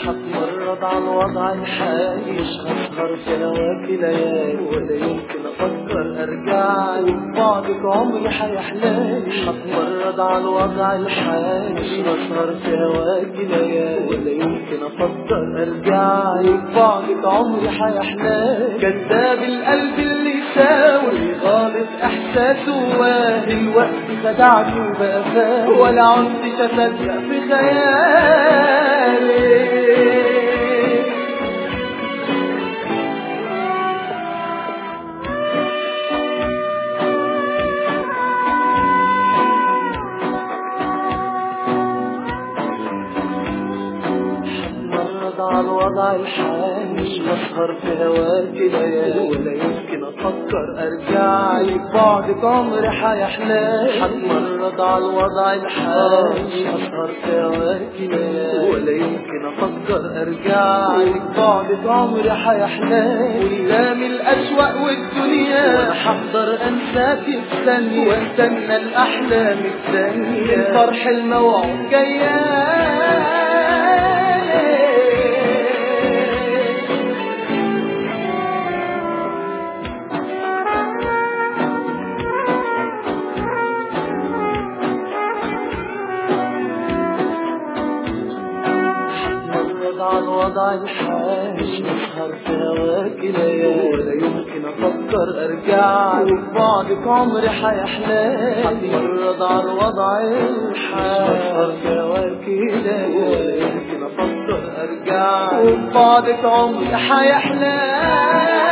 هتمرد على الوضع الحالي، مش هسهر في هواكي ليالي، ولا يمكن افكر ارجع لك، بعدك عمري حيحلالي. هتمرد على الوضع الحالي، مش هسهر في هواكي ليالي، ولا يمكن افكر ارجع لك، بعدك عمري حيحلالي. كذاب القلب اللي يساوي غالط احساسه، واهي الوقت خدعني وبقى فاهم، ولا عدتش اصدق في خيالي. على الوضع الحالي، مش هسهر في هواكي ليالي، ولا يمكن افكر ارجع لك، بعدك عمري حيحلالي. هتمرد على الوضع الحالي، مش هسهر في هواكي ليالي، ولا يمكن افكر ارجع لك، بعدك عمري حيحلالي. قدام الاشواق والدنيا وانا هقدر انساكي في ثانية، واستنى الاحلام الثانية، الفرح الموعود جايالي. على الوضع الحالي، مش هسهر في هواكي ليالي، ولا يمكن افكر ارجع لك، بعدك عمري حيحلالي. هتمرد على الوضع الحالي، مش هسهر في هواكي ليالي، ولا يمكن افكر ارجع لك، بعدك عمري حيحلالي.